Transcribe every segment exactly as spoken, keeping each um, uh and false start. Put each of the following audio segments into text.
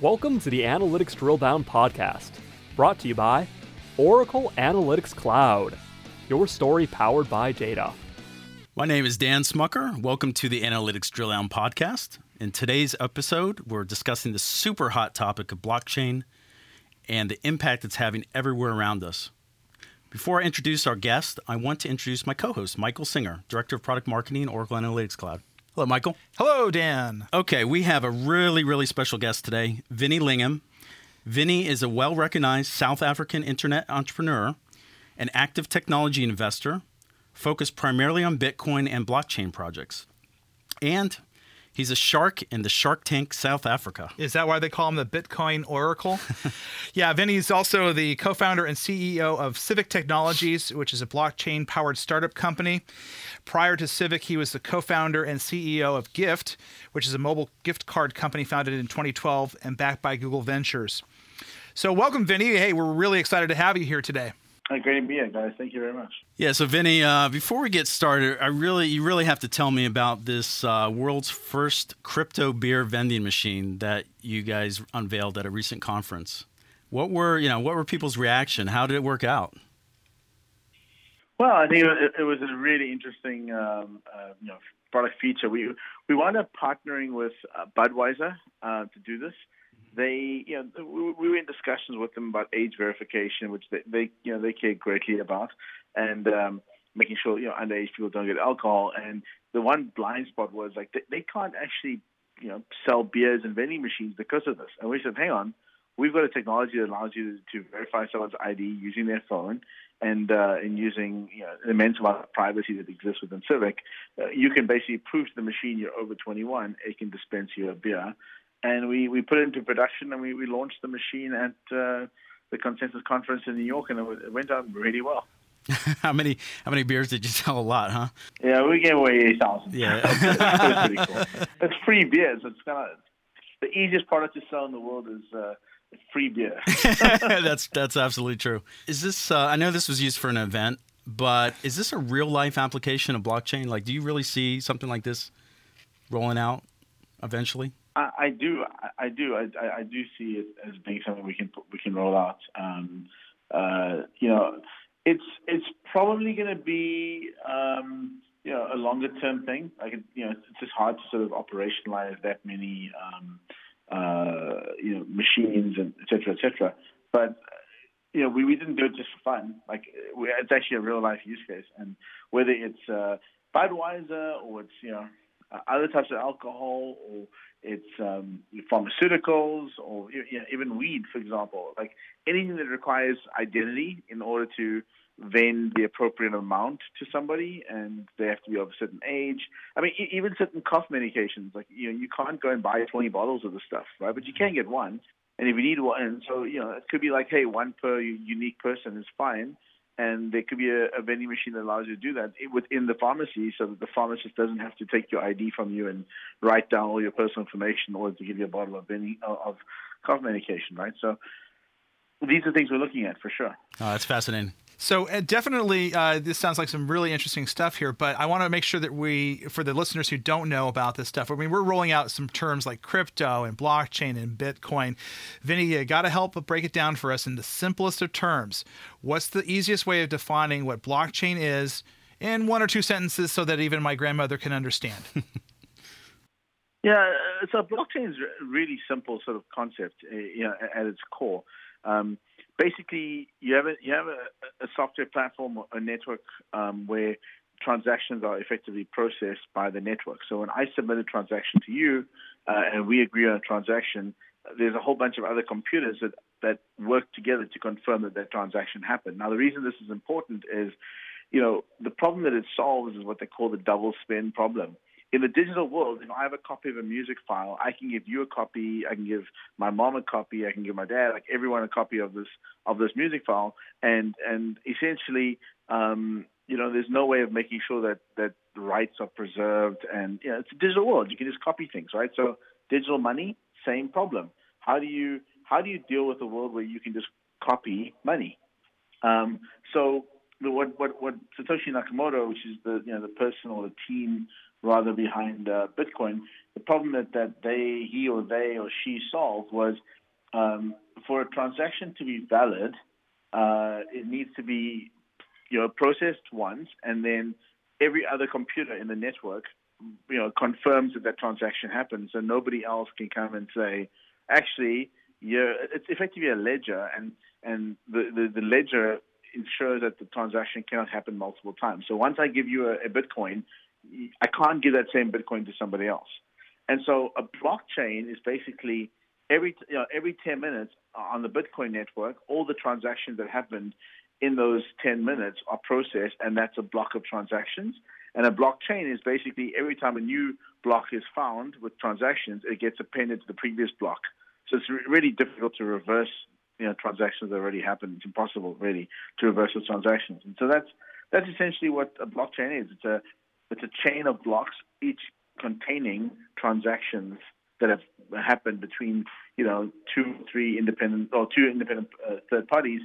Welcome to the Analytics Drill Down podcast, brought to you by Oracle Analytics Cloud, your story powered by data. My name is Dan Smucker. Welcome to the Analytics Drill Down podcast. In today's episode, we're discussing the super hot topic of blockchain and the impact it's having everywhere around us. Before I introduce our guest, I want to introduce my co-host, Michael Singer, Director of Product Marketing, Oracle Analytics Cloud. Hello, Michael. Hello, Dan. Okay, we have a really, really special guest today, Vinny Lingham. Vinny is a well-recognized South African internet entrepreneur, an active technology investor, focused primarily on Bitcoin and blockchain projects. And he's a shark in the Shark Tank South Africa. Is that why they call him the Bitcoin Oracle? Yeah, Vinny's also the co-founder and C E O of Civic Technologies, which is a blockchain-powered startup company. Prior to Civic, he was the co-founder and C E O of Gift, which is a mobile gift card company founded in twenty twelve and backed by Google Ventures. So welcome, Vinny. Hey, we're really excited to have you here today. Great to be here, guys. Thank you very much. Yeah, so Vinny, uh, before we get started, I really, you really have to tell me about this uh, world's first crypto beer vending machine that you guys unveiled at a recent conference. What were, you know, what were people's reaction? How did it work out? Well, I think it, it was a really interesting, um, uh, you know, product feature. We we wound up partnering with uh, Budweiser uh, to do this. They, you know, we, we were in discussions with them about age verification, which they, they you know, they care greatly about, and um, making sure, you know, underage people don't get alcohol. And the one blind spot was like they, they can't actually, you know, sell beers and vending machines because of this. And we said, hang on, we've got a technology that allows you to, to verify someone's I D using their phone, and uh, and using, you know, an immense amount of privacy that exists within Civic. Uh, you can basically prove to the machine you're over twenty-one. It can dispense you a beer. And we, we put it into production, and we, we launched the machine at uh, the Consensus Conference in New York, and it went out really well. how many how many beers did you sell? A lot, huh? Yeah, we gave away eight thousand. Yeah. That's pretty cool. It's free beer, so it's kind of the easiest product to sell in the world is uh, free beer. that's that's absolutely true. Is this? Uh, I know this was used for an event, but is this a real life application of blockchain? Like, do you really see something like this rolling out eventually? I, I do, I, I do, I, I do see it as being something we can we can roll out. Um, uh, you know, it's it's probably going to be um, you know, a longer term thing. Like, you know, it's just hard to sort of operationalize that many um, uh, you know, machines and et cetera, et cetera. But you know, we, we didn't do it just for fun. Like, we, it's actually a real life use case, and whether it's uh, Budweiser or it's, you know, uh, other types of alcohol, or it's um, pharmaceuticals, or, you know, even weed, for example. Like, anything that requires identity in order to vend the appropriate amount to somebody, and they have to be of a certain age. I mean, e- even certain cough medications. Like, you know, you can't go and buy twenty bottles of the stuff, right? But you can get one. And if you need one, and so, you know, it could be like, hey, one per unique person is fine. And there could be a, a vending machine that allows you to do that within the pharmacy, so that the pharmacist doesn't have to take your I D from you and write down all your personal information in order to give you a bottle of vending, of cough medication, right? So these are things we're looking at for sure. Oh, that's fascinating. So uh, definitely, uh, this sounds like some really interesting stuff here, but I want to make sure that we, for the listeners who don't know about this stuff, I mean, we're rolling out some terms like crypto and blockchain and Bitcoin. Vinny, you got to help break it down for us in the simplest of terms. What's the easiest way of defining what blockchain is in one or two sentences so that even my grandmother can understand? Yeah, so blockchain is a really simple sort of concept, uh, you know, at its core. Um, basically, you have a you have a, a software platform, or a network um, where transactions are effectively processed by the network. So when I submit a transaction to you, uh, and we agree on a transaction, there's a whole bunch of other computers that, that work together to confirm that that transaction happened. Now, the reason this is important is, you know, the problem that it solves is what they call the double spend problem. In the digital world, if I have a copy of a music file, I can give you a copy, I can give my mom a copy, I can give my dad, like everyone, a copy of this of this music file, and and essentially, um, you know, there's no way of making sure that that the rights are preserved, and, you know, it's a digital world. You can just copy things, right? So digital money, same problem. How do you how do you deal with a world where you can just copy money? Um, so the, what what what Satoshi Nakamoto, which is the you know the person or the team rather behind uh, Bitcoin. The problem that, that they, he or they or she solved was um, for a transaction to be valid, uh, it needs to be you know processed once, and then every other computer in the network you know confirms that that transaction happened. So nobody else can come and say, actually, yeah, it's effectively a ledger, and and the, the, the ledger ensures that the transaction cannot happen multiple times. So once I give you a, a Bitcoin, I can't give that same Bitcoin to somebody else. And so a blockchain is basically every you know every ten minutes on the Bitcoin network, all the transactions that happened in those ten minutes are processed, and that's a block of transactions. And a blockchain is basically every time a new block is found with transactions, it gets appended to the previous block. So it's really difficult to reverse you know transactions that already happened. It's impossible really to reverse those transactions. And so that's that's essentially what a blockchain is. It's a it's a chain of blocks, each containing transactions that have happened between you know two, three independent or two independent uh, third parties,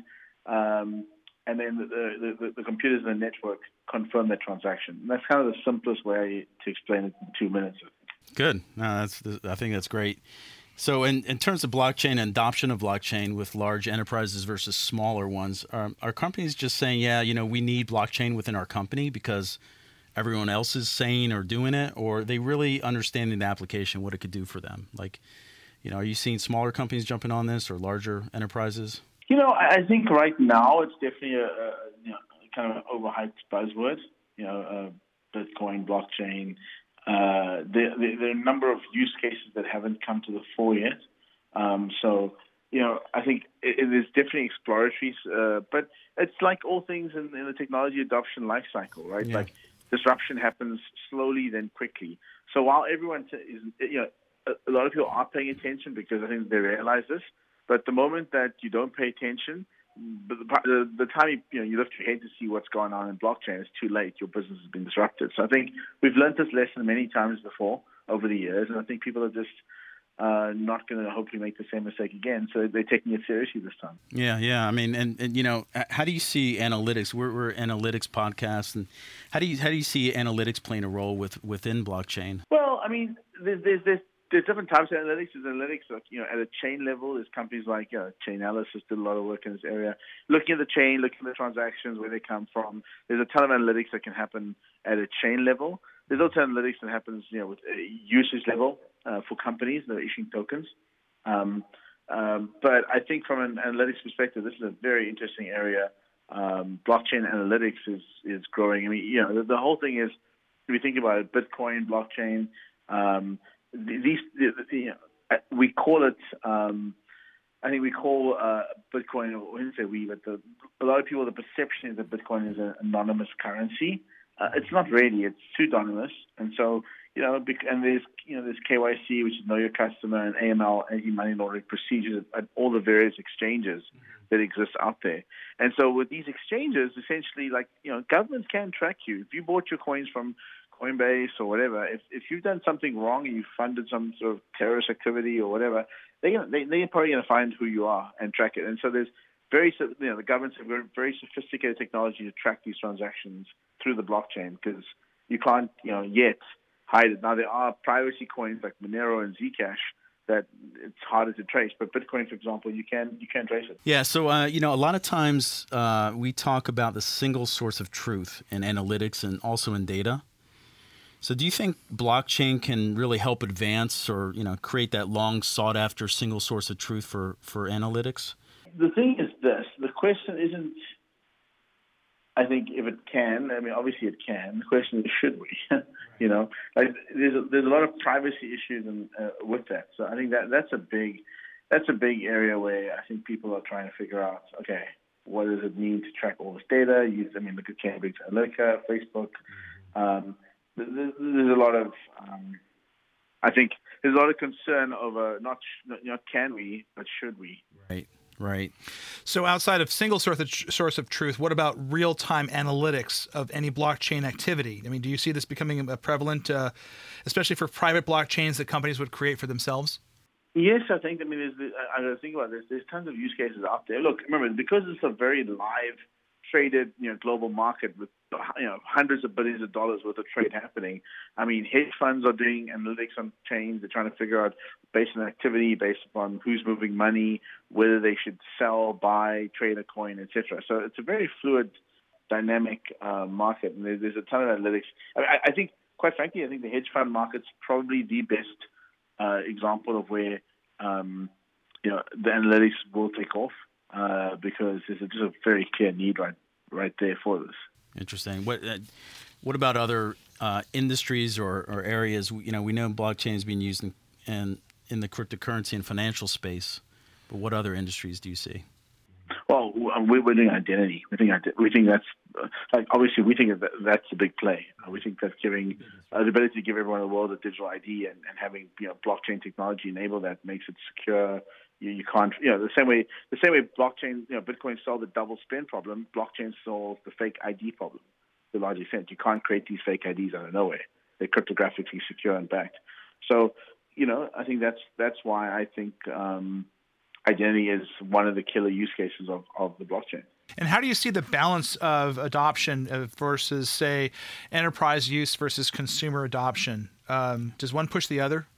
um, and then the, the the computers in the network confirm that transaction. And that's kind of the simplest way to explain it in two minutes. Good. No, that's I think that's great. So in, in terms of blockchain and adoption of blockchain with large enterprises versus smaller ones, are, are companies just saying, yeah, you know, we need blockchain within our company because everyone else is saying or doing it, or are they really understanding the application, what it could do for them? Like, you know, are you seeing smaller companies jumping on this or larger enterprises? You know, I think right now it's definitely a, a you know, kind of an overhyped buzzword, you know, uh, Bitcoin, blockchain. Uh, there, there are a number of use cases that haven't come to the fore yet. Um, so, you know, I think it, it is definitely exploratory, uh, but it's like all things in, in the technology adoption life cycle, right? Yeah. Like disruption happens slowly, then quickly. So while everyone t- is, you know, a, a lot of people are paying attention because I think they realize this, but the moment that you don't pay attention, the, the, the time you, you know you lift your head to see what's going on in blockchain, it's too late. Your business has been disrupted. So I think we've learned this lesson many times before over the years, and I think people are just uh, not going to hopefully make the same mistake again. So they're taking it seriously this time. Yeah, yeah. I mean, and, and you know, how do you see analytics? We're, we're an analytics podcast, and how do you how do you see analytics playing a role with within blockchain? Well, I mean, there's there's there's There's different types of analytics. There's analytics, like, you know, at a chain level. There's companies like uh, Chainalysis did a lot of work in this area, looking at the chain, looking at the transactions, where they come from. There's a ton of analytics that can happen at a chain level. There's also analytics that happens, you know, with a usage level uh, for companies that are issuing tokens. Um, um, but I think from an analytics perspective, this is a very interesting area. Um, blockchain analytics is is growing. I mean, you know, the, the whole thing is, if you think about it, Bitcoin, blockchain. Um, These, you know, we call it. Um, I think we call uh, Bitcoin. I wouldn't say we, but the, a lot of people, the perception is that Bitcoin is an anonymous currency. Uh, it's not really. It's pseudonymous, and so you know, and there's you know, there's K Y C, which is know your customer, and A M L, anti-money laundering procedures at all the various exchanges that exist out there. And so with these exchanges, essentially, like you know, governments can track you if you bought your coins from Coinbase or whatever. If if you've done something wrong and you funded some sort of terrorist activity or whatever, they they they're probably going to find who you are and track it. And so there's very you know the governments have very sophisticated technology to track these transactions through the blockchain because you can't you know yet hide it. Now there are privacy coins like Monero and Zcash that it's harder to trace, but Bitcoin, for example, you can you can trace it. Yeah, so uh, you know, a lot of times uh, we talk about the single source of truth in analytics and also in data. So do you think blockchain can really help advance or, you know, create that long sought after single source of truth for, for analytics? The thing is this, the question isn't, I think if it can, I mean, obviously it can. The question is, should we? you know, like there's a, there's a lot of privacy issues in, uh, with that. So I think that that's a big, that's a big area where I think people are trying to figure out, okay, what does it mean to track all this data? Use, I mean, look at Cambridge Analytica, Facebook, um, There's a lot of, um, I think, there's a lot of concern over not, not can we, but should we? Right, right. So outside of single source of, source of truth, what about real-time analytics of any blockchain activity? I mean, do you see this becoming prevalent, uh, especially for private blockchains that companies would create for themselves? Yes, I think. I mean, there's, I got to think about this. There's tons of use cases out there. Look, remember, because it's a very live traded, you know, global market with, you know, hundreds of billions of dollars worth of trade happening. I mean, hedge funds are doing analytics on chains. They're trying to figure out based on activity, based upon who's moving money, whether they should sell, buy, trade a coin, et cetera. So it's a very fluid, dynamic uh, market, and there's, there's a ton of analytics. I, mean, I, I think, quite frankly, I think the hedge fund market's probably the best uh, example of where um, you know the analytics will take off uh, because there's a, just a very clear need right right there for this. Interesting. What uh, what about other uh, industries or, or areas? You know, we know blockchain is being used in, in in the cryptocurrency and financial space, but what other industries do you see? Well, we're doing identity. We think we think that's like obviously we think that that's a big play. We think that giving uh, the ability to give everyone in the world a digital I D and, and having you know blockchain technology enable that makes it secure. You, you can't you know the same way the same way blockchain you know Bitcoin solved the double spend problem. Blockchain solves the fake I D problem to a large extent. You can't create these fake I Ds out of nowhere. They're cryptographically secure and backed. So you know I think that's that's why I think. Um, Identity is one of the killer use cases of, of the blockchain. And how do you see the balance of adoption versus, say, enterprise use versus consumer adoption? Um, does one push the other?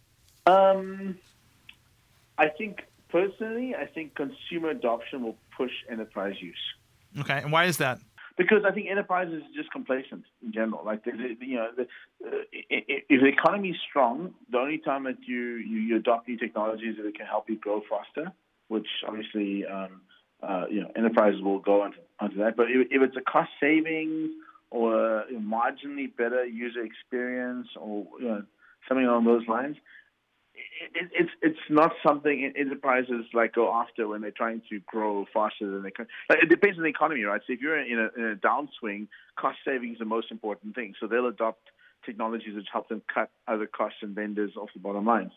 Um, I think, personally, I think consumer adoption will push enterprise use. Okay, and why is that? Because I think enterprise is just complacent in general. Like, the, the, you know, the, uh, if the economy is strong, the only time that you, you, you adopt new technologies that it can help you grow faster, which obviously, um, uh, you know, enterprises will go onto, onto that. But if, if it's a cost savings or a marginally better user experience or you know, something along those lines, It, it's it's not something enterprises like go after when they're trying to grow faster than they can. Like, it depends on the economy, right? So if you're in a, in a downswing, cost saving is the most important thing. So they'll adopt technologies which help them cut other costs and vendors off the bottom line,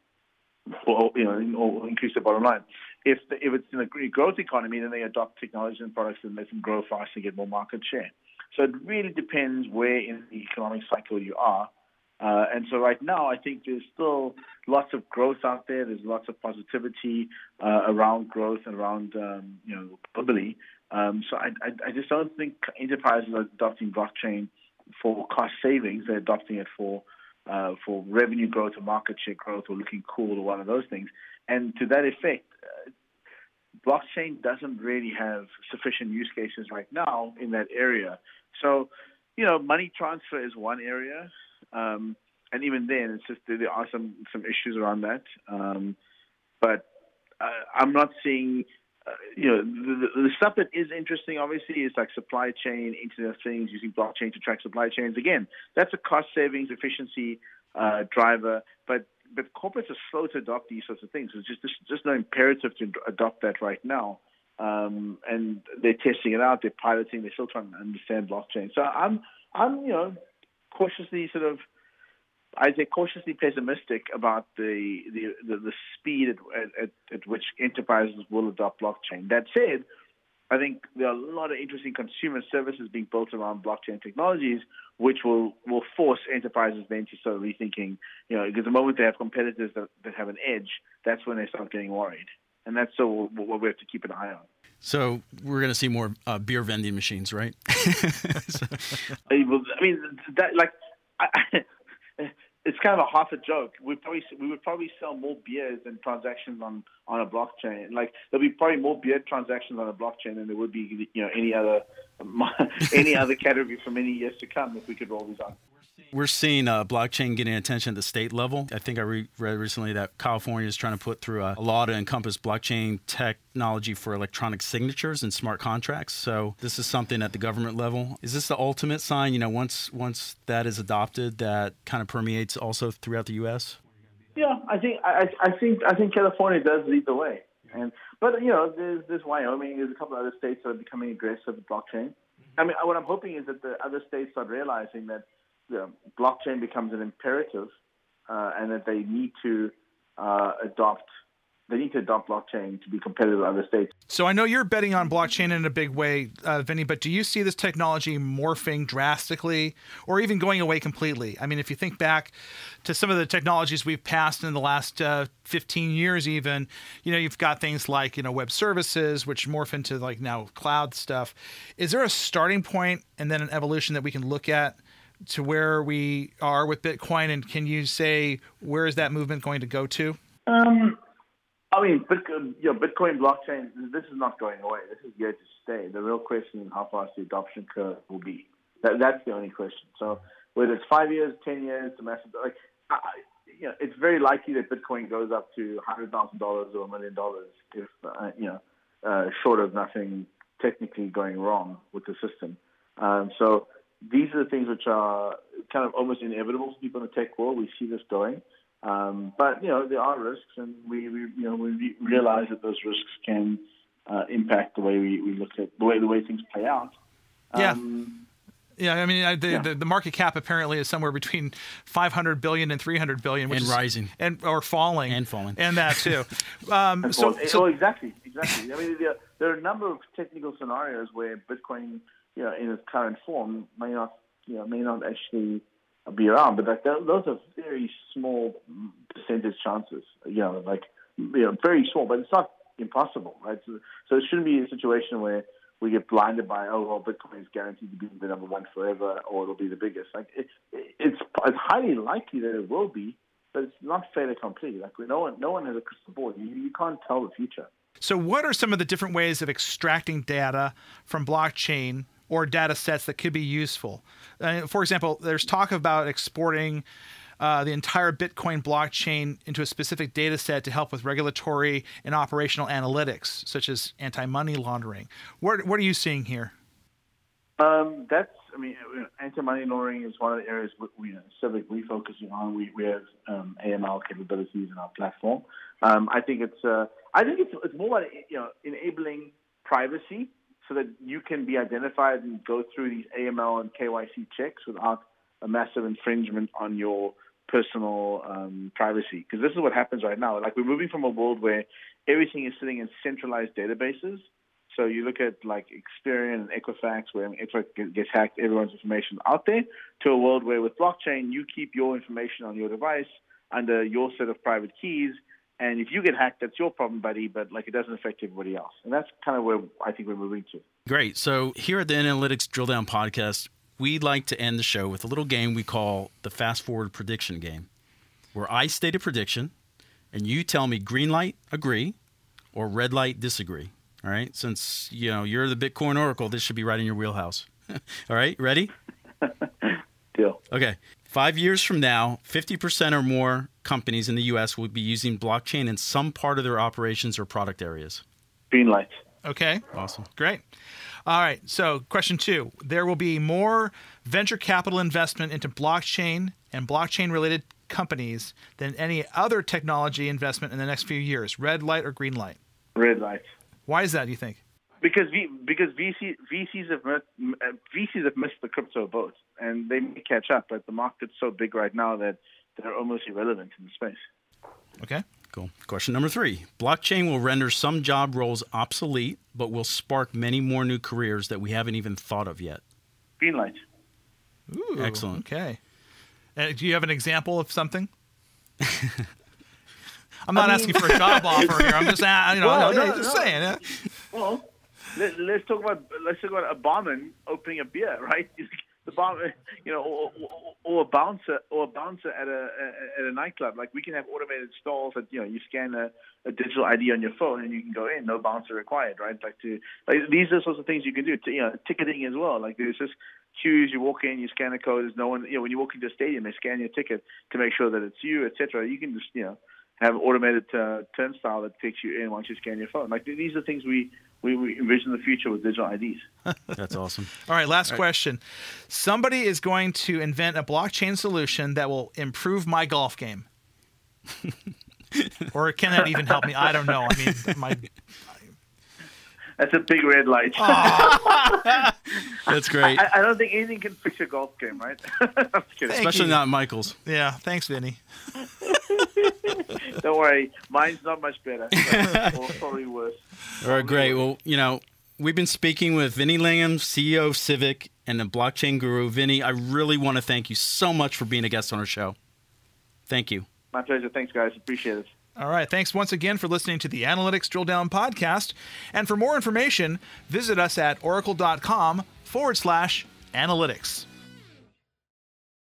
or you know, or increase the bottom line. If the, if it's in a growth economy, then they adopt technologies and products that make them grow faster and get more market share. So it really depends where in the economic cycle you are. Uh, and so right now, I think there's still lots of growth out there. There's lots of positivity uh, around growth and around, um, you know, globally. Um, so I, I, I just don't think enterprises are adopting blockchain for cost savings. They're adopting it for uh, for revenue growth or market share growth or looking cool or one of those things. And to that effect, uh, blockchain doesn't really have sufficient use cases right now in that area. So, you know, money transfer is one area. Um, and even then, it's just there are some, some issues around that. Um, but uh, I'm not seeing, uh, you know, the, the stuff that is interesting, obviously, is like supply chain, Internet of Things, using blockchain to track supply chains. Again, that's a cost savings, efficiency uh, driver. But but corporates are slow to adopt these sorts of things. There's just there's just no imperative to adopt that right now. Um, and they're testing it out, they're piloting, they're still trying to understand blockchain. So I'm I'm you know. cautiously sort of, I'd say cautiously pessimistic about the the, the, the speed at, at, at which enterprises will adopt blockchain. That said, I think there are a lot of interesting consumer services being built around blockchain technologies, which will, will force enterprises then to start rethinking, you know, because the moment they have competitors that, that have an edge, that's when they start getting worried. And that's so what we have to keep an eye on. So we're going to see more uh, beer vending machines, right? so. I mean, that like, I, it's kind of a half a joke. We probably we would probably sell more beers than transactions on, on a blockchain. Like there'll be probably more beer transactions on a blockchain than there would be, you know, any other any other category for many years to come if we could roll these out. We're seeing uh, blockchain getting attention at the state level. I think I re- read recently that California is trying to put through a, a law to encompass blockchain technology for electronic signatures and smart contracts. So this is something at the government level. Is this the ultimate sign, you know, once once that is adopted, that kind of permeates also throughout the U S? Yeah, I think I, I think I think California does lead the way. And but you know, there's there's Wyoming, there's a couple of other states that are becoming aggressive with blockchain. I mean, what I'm hoping is that the other states start realizing that the blockchain becomes an imperative, uh, and that they need to uh, adopt they need to adopt blockchain to be competitive with other states. So I know you're betting on blockchain in a big way, uh, Vinny, but do you see this technology morphing drastically or even going away completely? I mean, if you think back to some of the technologies we've passed in the last uh, fifteen years even, you know, you've got things like, you know, web services, which morph into like now cloud stuff. Is there a starting point and then an evolution that we can look at to where we are with Bitcoin? And can you say, where is that movement going to go to? Um, I mean, Bitcoin, you know, Bitcoin blockchain, this is not going away. This is here to stay. The real question is how fast the adoption curve will be. That, that's the only question. So whether it's five years, ten years, to massive, like, I, you know, it's very likely that Bitcoin goes up to one hundred thousand dollars or a million dollars if, uh, you know, uh, short of nothing technically going wrong with the system. Um, so these are the things which are kind of almost inevitable for people in the tech world. We see this going. Um, but, you know, there are risks, and we, we you know, we realize that those risks can uh, impact the way we, we look at the way the way things play out. Um, yeah. Yeah, I mean, the, yeah. the the market cap apparently is somewhere between five hundred billion and three hundred billion, which and is, rising, and or falling, and falling, and that too. Um, and so, fall, so oh, exactly, exactly. I mean, there, there are a number of technical scenarios where Bitcoin, you know, in its current form, may not, you know, may not actually be around, but like those are very small percentage chances. You know, like you know, very small, but it's not impossible, right? So, so it shouldn't be a situation where we get blinded by, oh, well, Bitcoin is guaranteed to be the number one forever, or it'll be the biggest. Like it, it's it's highly likely that it will be, but it's not fait accompli. Like no one, no one has a crystal ball. You, you can't tell the future. So, what are some of the different ways of extracting data from blockchain or data sets that could be useful? Uh, for example, there's talk about exporting uh, the entire Bitcoin blockchain into a specific data set to help with regulatory and operational analytics, such as anti-money laundering. What, what are you seeing here? Um, that's, I mean, anti-money laundering is one of the areas we, you know, Civic, we're focusing on. We, we have um, A M L capabilities in our platform. Um, I think it's, uh, I think it's, it's more about, you know, enabling privacy, so that you can be identified and go through these A M L and K Y C checks without a massive infringement on your personal um, privacy. Because this is what happens right now. Like, we're moving from a world where everything is sitting in centralized databases. So you look at like Experian and Equifax, where Equifax gets hacked, everyone's information out there, to a world where with blockchain, you keep your information on your device under your set of private keys. And if you get hacked, that's your problem, buddy, but like it doesn't affect everybody else. And that's kind of where I think we're moving to. Great. So here at the Analytics Drill Down Podcast, we like to end the show with a little game we call the Fast Forward Prediction Game, where I state a prediction and you tell me green light, agree, or red light, disagree. All right? Since, you know, you're the Bitcoin Oracle, this should be right in your wheelhouse. All right? Ready? Deal. Okay. Five years from now, fifty percent or more companies in the U S will be using blockchain in some part of their operations or product areas. Green light. Okay. Awesome. Great. All right. So question two, there will be more venture capital investment into blockchain and blockchain-related companies than any other technology investment in the next few years. Red light or green light? Red light. Why is that, do you think? Because v, because V C, V Cs have missed, V Cs have missed the crypto boat, and they may catch up. But the market's so big right now that they're almost irrelevant in the space. Okay. Cool. Question number three. Blockchain will render some job roles obsolete, but will spark many more new careers that we haven't even thought of yet. Green light. Ooh, excellent. Okay. Uh, do you have an example of something? I'm not I mean, asking for a job offer here. I'm just, uh, you know, well, no, no, just no. saying. Yeah. Well, let, let's talk about let's talk about a barman opening a beer, right? The bar, you know, or, or, or a bouncer, or a bouncer at a at a nightclub. Like, we can have automated stalls that, you know, you scan a, a digital I D on your phone and you can go in, no bouncer required, right? Like, to like these are the sorts of things you can do. To, you know, ticketing as well. Like, there's just queues. You walk in, you scan a code. There's no one. You know, when you walk into a stadium, they scan your ticket to make sure that it's you, et cetera. You can just, you know, have automated uh, turnstile that takes you in once you scan your phone. Like, these are things we. We, we envision the future with digital I Ds. That's awesome. All right, last All right. question. Somebody is going to invent a blockchain solution that will improve my golf game. Or can that even help me? I don't know. I mean, my... That's a big red light. Oh. That's great. I, I don't think anything can fix your golf game, right? I'm kidding. Especially you. not Michael's. Yeah, thanks, Vinny. Don't worry, mine's not much better. Or probably worse. All right, great. Well, you know, we've been speaking with Vinny Lingham, C E O of Civic, and the blockchain guru. Vinny, I really want to thank you so much for being a guest on our show. Thank you. My pleasure. Thanks, guys. Appreciate it. All right. Thanks once again for listening to the Analytics Drill Down podcast. And for more information, visit us at oracle.com forward slash analytics.